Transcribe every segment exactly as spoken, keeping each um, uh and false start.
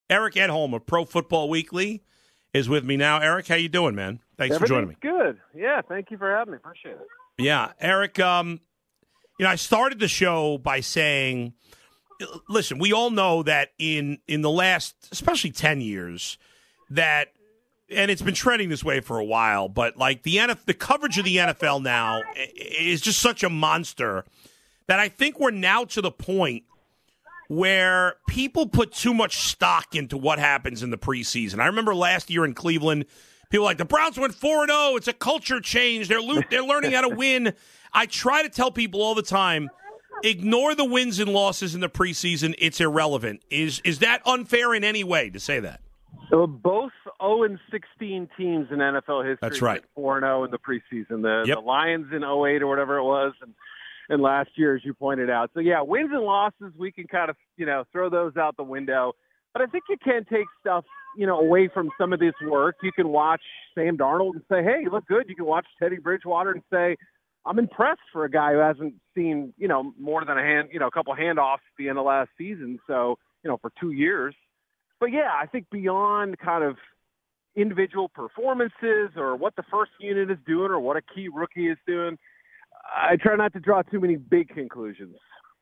Eric Edholm of Pro Football Weekly is with me now. Eric, how you doing, man? Thanks for joining me. Good. Yeah, thank you for having me. Appreciate it. Yeah, Eric, um, you know, I started the show by saying, listen, we all know that in, in the last, especially ten years, that, and it's been trending this way for a while, but like the N F L, the coverage of the N F L now is just such a monster that I think we're now to the point where people put too much stock into what happens in the preseason. I remember last year in Cleveland, people were like, the Browns went four and oh. It's a culture change. They're lo- they're learning how to win. I try to tell people all the time, ignore the wins and losses in the preseason. It's irrelevant. Is is that unfair in any way to say that? So both oh and sixteen teams in N F L history. That's right. four and oh in the preseason. The, yep. the Lions in oh eight or whatever it was, and, and last year, as you pointed out. So, yeah, wins and losses, we can kind of, you know, throw those out the window. But I think you can take stuff, you know, away from some of this work. You can watch Sam Darnold and say, hey, you look good. You can watch Teddy Bridgewater and say, I'm impressed for a guy who hasn't seen, you know, more than a hand, you know, a couple handoffs at the end of last season. So, you know, for two years. But, yeah, I think beyond kind of individual performances or what the first unit is doing or what a key rookie is doing, I try not to draw too many big conclusions.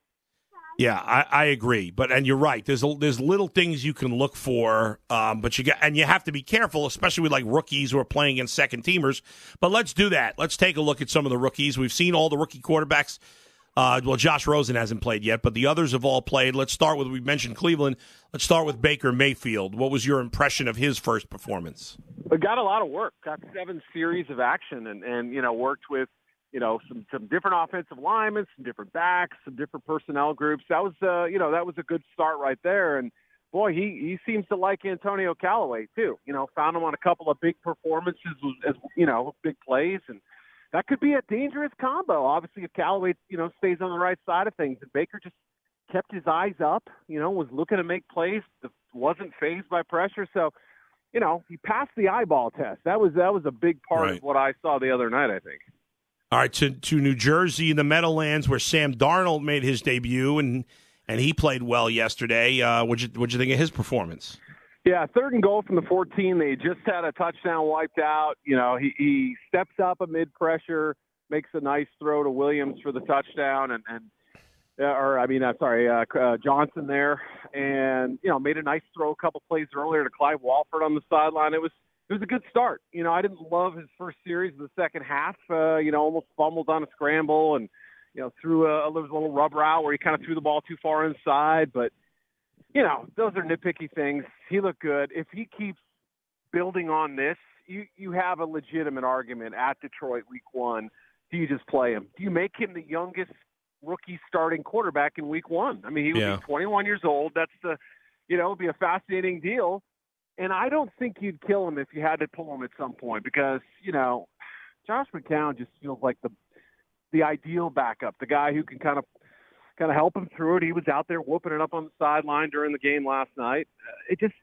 Yeah, I, I agree. But and you're right. There's a, there's little things you can look for, um, but you got and you have to be careful, especially with like rookies who are playing against second teamers. But let's do that. Let's take a look at some of the rookies. We've seen all the rookie quarterbacks. Uh, well, Josh Rosen hasn't played yet, but the others have all played. Let's start with, we mentioned Cleveland. Let's start with Baker Mayfield. What was your impression of his first performance? We got a lot of work. Got seven series of action, and, and you know worked with you know some some different offensive linemen, some different backs, some different personnel groups. That was uh, you know that was a good start right there. And boy, he he seems to like Antonio Callaway too. You know, found him on a couple of big performances, as you know, big plays and. That could be a dangerous combo. Obviously, if Callaway, you know, stays on the right side of things, and Baker just kept his eyes up, you know, was looking to make plays, wasn't fazed by pressure. So, you know, he passed the eyeball test. That was that was a big part right. of what I saw the other night, I think. All right, to to New Jersey, the Meadowlands, where Sam Darnold made his debut, and and he played well yesterday. Uh, what'd you what'd you think of his performance? Yeah, third and goal from the fourteen. They just had a touchdown wiped out. You know, he, he steps up amid pressure, makes a nice throw to Williams for the touchdown, and, and or I mean, uh, sorry, uh, uh, Johnson there, and you know, made a nice throw a couple plays earlier to Clive Walford on the sideline. It was it was a good start. You know, I didn't love his first series of the second half. Uh, you know, almost fumbled on a scramble, and you know, threw a, a little rub route where he kind of threw the ball too far inside, but. You know, those are nitpicky things. He looked good. If he keeps building on this, you, you have a legitimate argument at Detroit week one. Do you just play him? Do you make him the youngest rookie starting quarterback in week one? I mean, he would yeah. be twenty-one years old. That's the, you know, it'd be a fascinating deal. And I don't think you'd kill him if you had to pull him at some point because, you know, Josh McCown just feels like the the ideal backup, the guy who can kind of kind of help him through it. He was out there whooping it up on the sideline during the game last night. It just,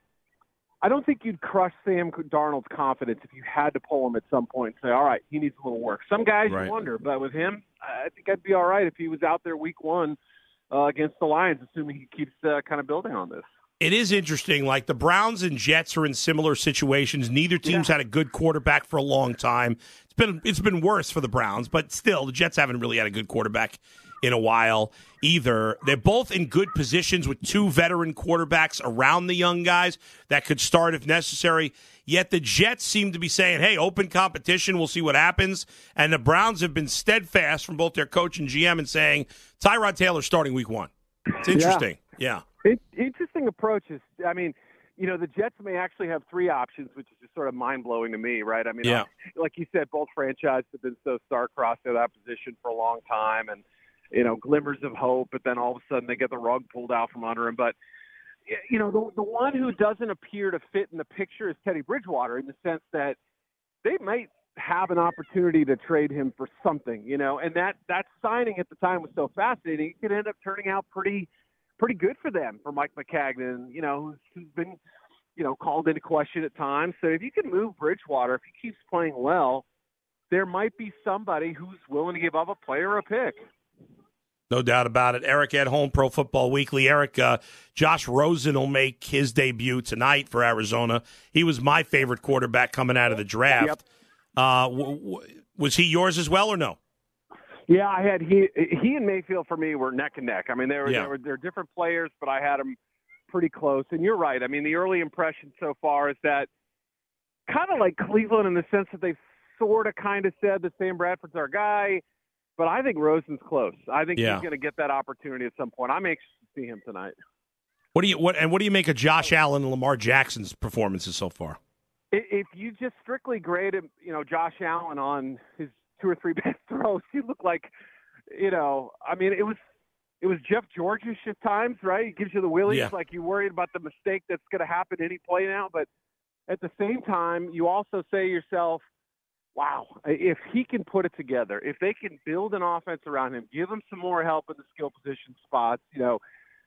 I don't think you'd crush Sam Darnold's confidence if you had to pull him at some point and say, all right, he needs a little work. Some guys right. you wonder, but with him, I think I'd be all right if he was out there week one uh, against the Lions, assuming he keeps uh, kind of building on this. It is interesting. Like the Browns and Jets are in similar situations. Neither team's yeah. had a good quarterback for a long time. It's been it's been worse for the Browns, but still, the Jets haven't really had a good quarterback in a while either. They're both in good positions with two veteran quarterbacks around the young guys that could start if necessary. Yet the Jets seem to be saying, hey, open competition, we'll see what happens. And the Browns have been steadfast from both their coach and G M in saying, Tyrod Taylor starting week one. It's interesting. Yeah. yeah. It, interesting approaches. I mean, you know, the Jets may actually have three options, which is just sort of mind-blowing to me, right? I mean, yeah. like you said, both franchises have been so star-crossed at that position for a long time, and you know, glimmers of hope, but then all of a sudden they get the rug pulled out from under him. But, you know, the, the one who doesn't appear to fit in the picture is Teddy Bridgewater in the sense that they might have an opportunity to trade him for something, you know, and that, that signing at the time was so fascinating. It could end up turning out pretty, pretty good for them, for Mike Maccagnan, you know, who's, who's been, you know, called into question at times. So if you can move Bridgewater, if he keeps playing well, there might be somebody who's willing to give up a player or a pick. No doubt about it. Eric Edholm, Pro Football Weekly. Eric, uh, Josh Rosen will make his debut tonight for Arizona. He was my favorite quarterback coming out of the draft. Yep. Uh, w- w- was he yours as well or no? Yeah, I had he he and Mayfield for me were neck and neck. I mean, they were Yeah. they were they're different players, but I had them pretty close. And you're right. I mean, the early impression so far is that kind of like Cleveland in the sense that they sort of kind of said that Sam Bradford's our guy. But I think Rosen's close. I think Yeah. he's going to get that opportunity at some point. I'm anxious to see him tonight. What do you what and what do you make of Josh Allen and Lamar Jackson's performances so far? If you just strictly grade him, you know, Josh Allen on his two or three best throws, he looked like, you know, I mean, it was it was Jeff George-ish at times, right? He gives you the willies, Yeah. like you worried about the mistake that's going to happen any play now. But at the same time, you also say to yourself, wow, if he can put it together, if they can build an offense around him, give him some more help in the skill position spots, you know,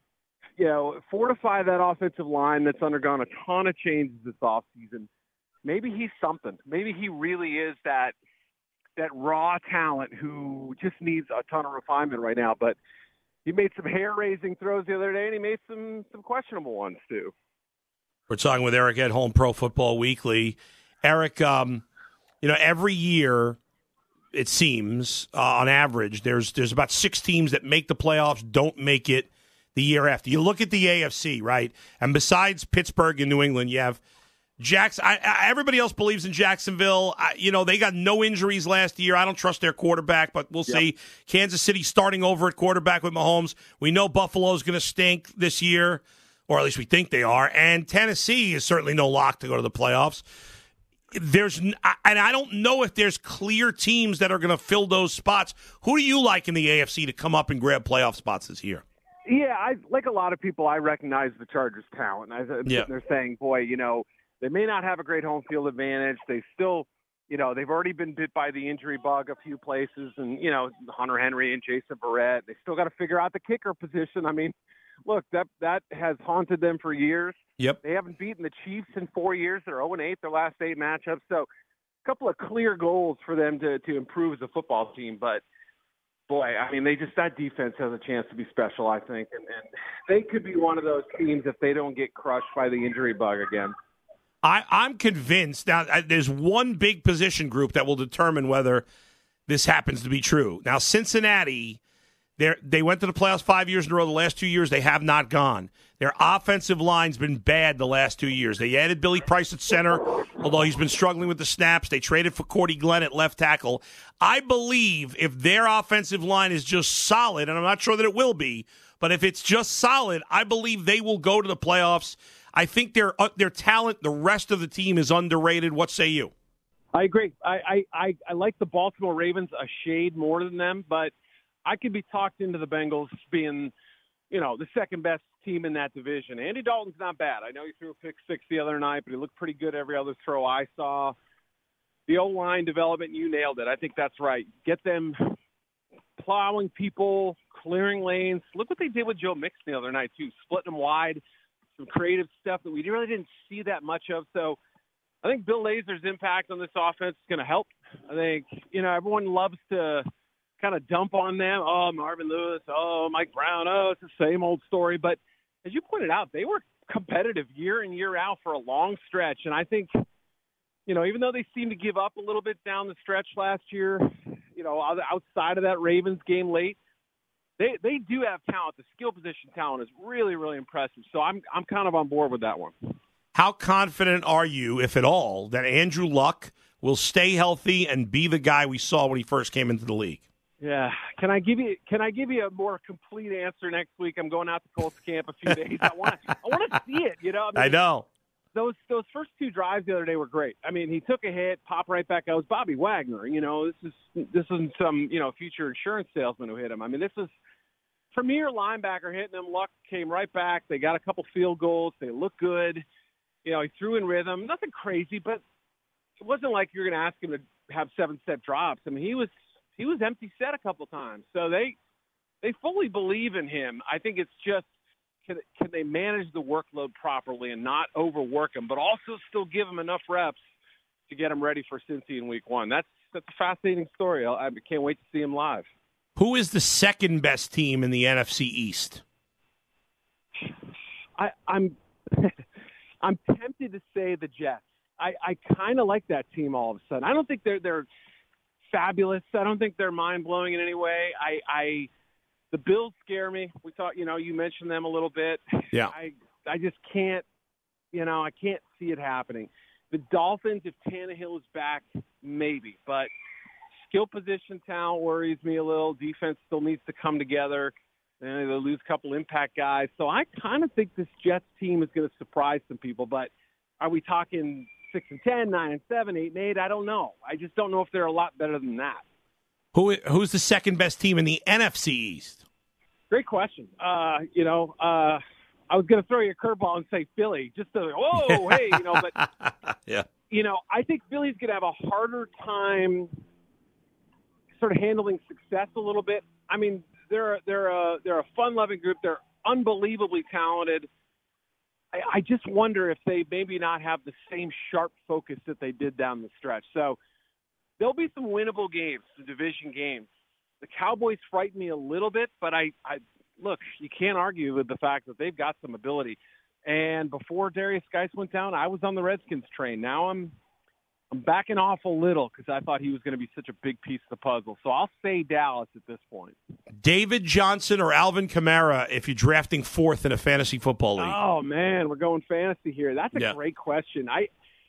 you know, fortify that offensive line that's undergone a ton of changes this offseason. Maybe he's something. Maybe he really is that that raw talent who just needs a ton of refinement right now. But he made some hair-raising throws the other day, and he made some some questionable ones too. We're talking with Eric Edholm, Pro Football Weekly. Eric, um, you know, every year, it seems, uh, on average, there's there's about six teams that make the playoffs, don't make it the year after. You look at the A F C, right? And besides Pittsburgh and New England, you have Jacks. I, I, everybody else believes in Jacksonville. I, you know, they got no injuries last year. I don't trust their quarterback, but we'll Yep. see. Kansas City starting over at quarterback with Mahomes. We know Buffalo's going to stink this year, or at least we think they are. And Tennessee is certainly no lock to go to the playoffs. There's and I don't know if there's clear teams that are going to fill those spots. Who do you like in the A F C to come up and grab playoff spots this year? Yeah, I like a lot of people. I recognize the Chargers' talent. I, Yeah. They're saying, boy, you know, they may not have a great home field advantage. They still, you know, they've already been bit by the injury bug a few places, and you know, Hunter Henry and Jason Verrett. They still got to figure out the kicker position. I mean, look, that that has haunted them for years. Yep. They haven't beaten the Chiefs in four years. They're oh and eight their last eight matchups. So a couple of clear goals for them to, to improve as a football team. But, boy, I mean, they just that defense has a chance to be special, I think. And, and they could be one of those teams if they don't get crushed by the injury bug again. I, I'm convinced. Now, I, there's one big position group that will determine whether this happens to be true. Now, Cincinnati, they they went to the playoffs five years in a row. The last two years, they have not gone. Their offensive line's been bad the last two years. They added Billy Price at center, although he's been struggling with the snaps. They traded for Cordy Glenn at left tackle. I believe if their offensive line is just solid, and I'm not sure that it will be, but if it's just solid, I believe they will go to the playoffs. I think their uh, their talent, the rest of the team is underrated. What say you? I agree. I, I, I, I like the Baltimore Ravens a shade more than them, but I could be talked into the Bengals being, you know, the second best team in that division. Andy Dalton's not bad. I know he threw a pick six the other night, but he looked pretty good every other throw I saw. The O-line development, you nailed it. I think that's right. Get them plowing people, clearing lanes. Look what they did with Joe Mixon the other night, too, splitting them wide, some creative stuff that we really didn't see that much of. So I think Bill Lazor's impact on this offense is going to help. I think, you know, everyone loves to kind of dump on them. Oh, Marvin Lewis. Oh, Mike Brown. Oh, it's the same old story. But as you pointed out, they were competitive year in, year out for a long stretch. And I think, you know, even though they seemed to give up a little bit down the stretch last year, you know, outside of that Ravens game late, they they do have talent. The skill position talent is really, really impressive. So I'm I'm kind of on board with that one. How confident are you, if at all, that Andrew Luck will stay healthy and be the guy we saw when he first came into the league? Yeah. Can I give you Can I give you a more complete answer next week? I'm going out to Colts camp a few days. I want I want to see it. You know. I, mean, I know. Those those first two drives the other day were great. I mean, he took a hit, popped right back out. It was Bobby Wagner. You know, this is this isn't some you know future insurance salesman who hit him. I mean, this is premier linebacker hitting him. Luck came right back. They got a couple field goals. They look good. You know, he threw in rhythm. Nothing crazy, but it wasn't like you're going to ask him to have seven step drops. I mean, he was he was empty set a couple times. So they they fully believe in him. I think it's just can can they manage the workload properly and not overwork him, but also still give him enough reps to get him ready for Cincy in week one. That's that's a fascinating story. I, I can't wait to see him live. Who is the second best team in the N F C East? I, I'm I'm tempted to say the Jets. I, I kind of like that team all of a sudden. I don't think they're they're fabulous. I don't think they're mind blowing in any way. I, I the Bills scare me. We thought, you know, you mentioned them a little bit. Yeah. I I just can't, you know, I can't see it happening. The Dolphins, if Tannehill is back, maybe, but skill position talent worries me a little. Defense still needs to come together. And they'll lose a couple impact guys. So I kind of think this Jets team is going to surprise some people. But are we talking six and ten, nine and seven, eight and eight? I don't know. I just don't know if they're a lot better than that. Who Who's the second best team in the N F C East? Great question. Uh, you know, uh, I was going to throw you a curveball and say Philly, just to, whoa, hey, you know. But yeah, you know, I think Philly's going to have a harder time sort of handling success a little bit. I mean, they're they're a they're a fun-loving group. They're unbelievably talented. I, I just wonder if they maybe not have the same sharp focus that they did down the stretch. So there'll be some winnable games, the division games. The Cowboys frighten me a little bit, but I, I look, you can't argue with the fact that they've got some ability. And before Darius Geis went down, I was on the Redskins train. Now I'm I'm backing off a little because I thought he was going to be such a big piece of the puzzle. So I'll say Dallas at this point. David Johnson or Alvin Kamara if you're drafting fourth in a fantasy football league? Oh, man, we're going fantasy here. That's a yeah. great question. I,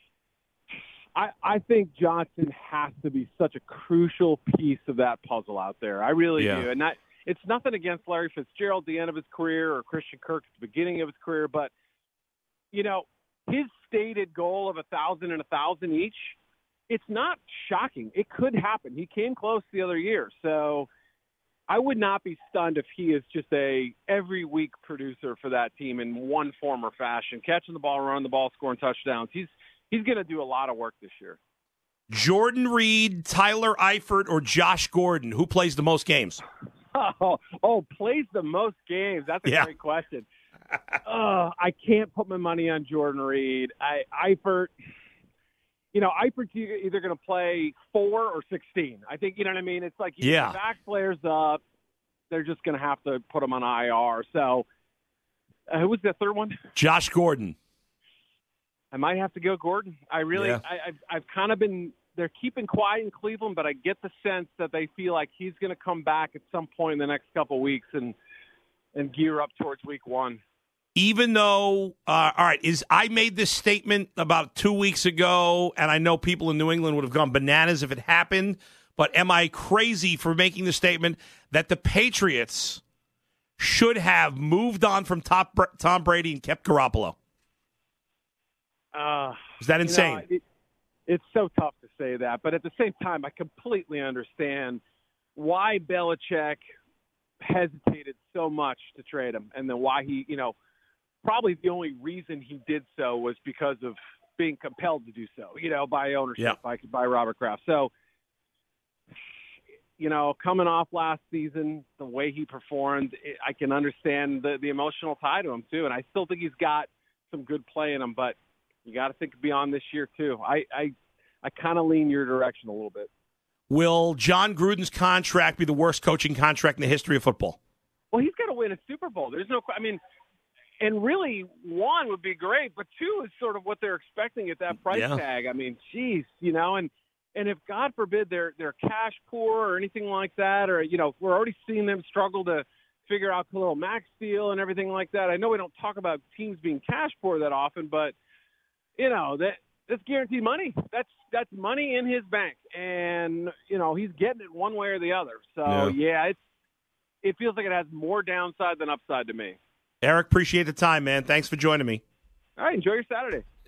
I I think Johnson has to be such a crucial piece of that puzzle out there. I really yeah. do. And that, it's nothing against Larry Fitzgerald at the end of his career or Christian Kirk at the beginning of his career, but, you know, his stated goal of a thousand and a thousand each, it's not shocking. It could happen. He came close the other year. So I would not be stunned if he is just a every week producer for that team in one form or fashion, catching the ball, running the ball, scoring touchdowns. He's he's going to do a lot of work this year. Jordan Reed, Tyler Eifert, or Josh Gordon, who plays the most games? Oh, oh plays the most games. That's a yeah. great question. uh, I can't put my money on Jordan Reed. I, Eifert, you know, Eifert's either going to play four or sixteen. I think, you know what I mean? It's like you yeah. back players up, they're just going to have to put them on I R. So uh, who was the third one? Josh Gordon. I might have to go Gordon. I really, yeah. I, I've, I've kind of been, they're keeping quiet in Cleveland, but I get the sense that they feel like he's going to come back at some point in the next couple of weeks and, and gear up towards week one. Even though, uh, all right, is I made this statement about two weeks ago, and I know people in New England would have gone bananas if it happened, but am I crazy for making the statement that the Patriots should have moved on from top, Tom Brady and kept Garoppolo? Uh, is that insane? You know, it, it's so tough to say that, but at the same time, I completely understand why Belichick hesitated so much to trade him, and then why he, you know, probably the only reason he did so was because of being compelled to do so, you know, by ownership, yeah. by, by Robert Kraft. So, you know, coming off last season, the way he performed, it, I can understand the, the emotional tie to him too. And I still think he's got some good play in him, but you got to think beyond this year too. I, I, I kind of lean your direction a little bit. Will John Gruden's contract be the worst coaching contract in the history of football? Well, he's got to win a Super Bowl. There's no, I mean, and really, one would be great, but two is sort of what they're expecting at that price yeah. tag. I mean, geez, you know, and and if God forbid they're they're cash poor or anything like that, or you know, we're already seeing them struggle to figure out Khalil Mack's deal and everything like that. I know we don't talk about teams being cash poor that often, but you know that that's guaranteed money. That's that's money in his bank, and you know he's getting it one way or the other. So yeah, yeah it's it feels like it has more downside than upside to me. Eric, appreciate the time, man. Thanks for joining me. All right, enjoy your Saturday.